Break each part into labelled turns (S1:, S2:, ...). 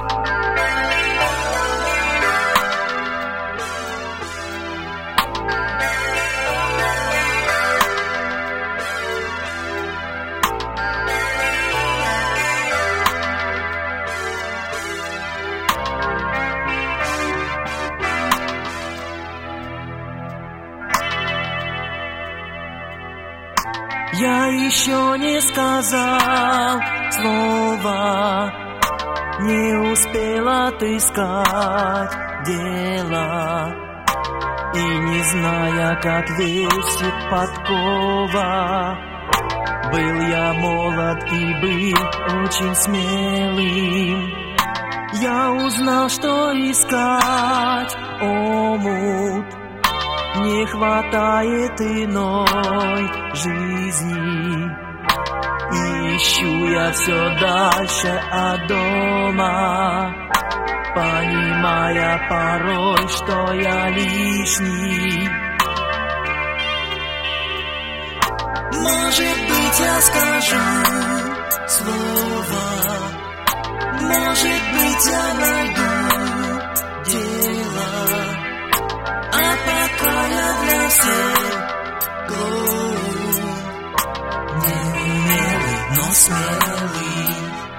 S1: Я еще не сказал слова, не успел отыскать дело, и не зная, как весит подкова, был я молод и был очень смелым. Я узнал, что искать омут не хватает иной жизни, и ищу я все дальше от дома, понимая порой, что я лишний. Может быть, я скажу слово, может быть, я найду дело, а пока я для всех глуп, неумелый, но смелый.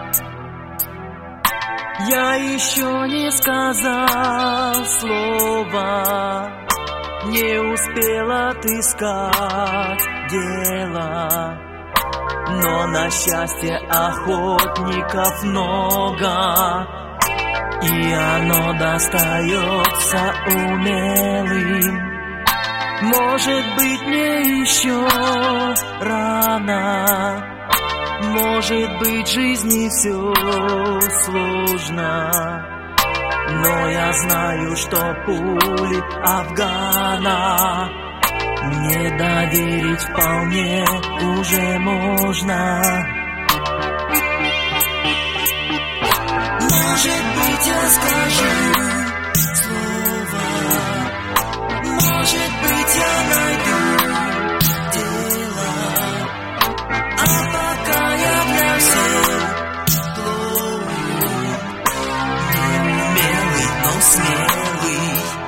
S1: Я еще не сказал слова, не успел отыскать дело, но на счастье охотников много, и оно достается умелым. Может быть, мне еще рано, может быть, жизни все сложно, но я знаю, что пули Афгана мне доверить вполне уже можно. Может быть, я скажу слово, может быть, я найду дело, а пока я для всех глуп, неумелый, но смелый.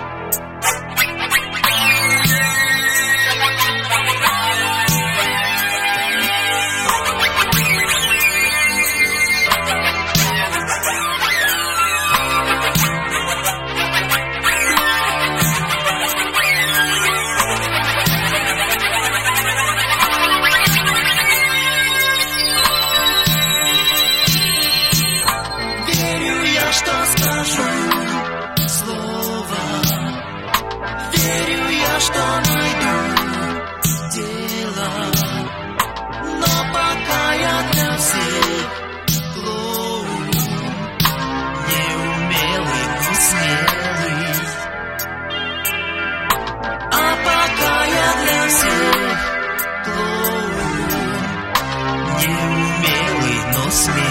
S1: Что скажу слово, верю я, что найду дело, но пока я для всех глуп, неумелый, но смелый, а пока я для всех глуп, неумелый, но смелый.